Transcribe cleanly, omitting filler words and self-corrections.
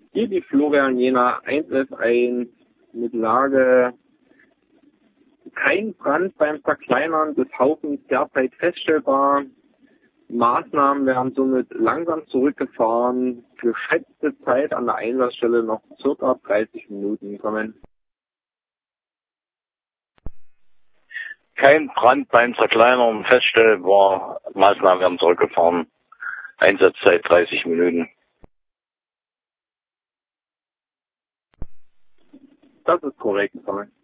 Hier die Florian Jena 1F1 mit Lage kein Brand beim Verkleinern des Haufens derzeit feststellbar. Maßnahmen werden somit langsam zurückgefahren. Geschätzte Zeit an der Einsatzstelle noch ca. 30 Minuten kommen. Kein Brand beim Zerkleinern feststellbar. Maßnahmen werden zurückgefahren. Einsatzzeit 30 Minuten. Das ist korrekt, kommen.